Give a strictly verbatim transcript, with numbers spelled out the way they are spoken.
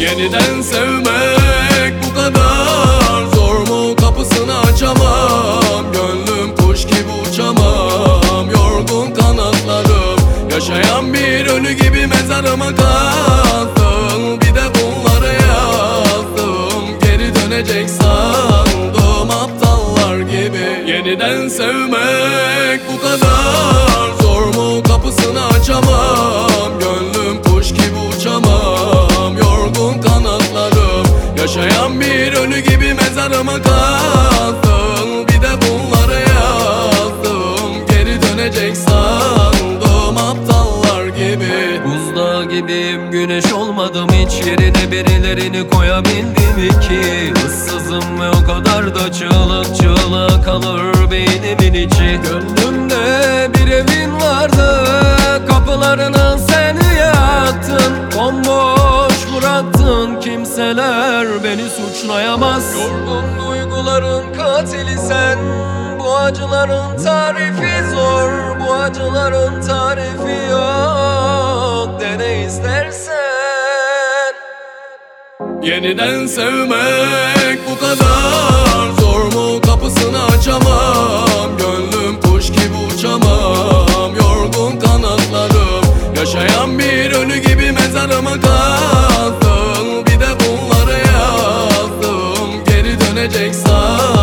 Yeniden sevmek bu kadar zor mu? Kapısını açamam, gönlüm kuş gibi uçamam. Yorgun kanatlarım, yaşayan bir ölü gibi mezarıma kaldım. Bir de bunları yazdım, geri dönecek sandım aptallar gibi. Yeniden sevmek bu kadar zor mu? Kapısını açamam, gönlüm kuş gibi uçamam. Yorgun kanatlarım, yaşayan bir ölü gibi mezarıma kaldım. Bir de bunları yazdım, geri dönecek sandım aptallar gibi. Buzdağı gibiyim, güneş olmadım hiç, yerine birilerini koyabildim ki. Issızım ve o kadar da çığlık çığlığa kalır beynimin içi. Gönlümde bir evin vardı, kapılarına sen yattın. Bomboş bıraktın, kimseler beni suçlayamaz. Yorgun duyguların katili sen, bu acıların tarifi zor. Bu acıların tarifi yok, dene istersen. Yeniden sevmek bu kadar zor mu? Kapısını açamam, gönlüm kuş gibi uçamam. Yorgun kanatlarım, yaşayan bir ölü gibi mezarıma kaldım. Bir de bunları yazdım, geri dönecek sandım.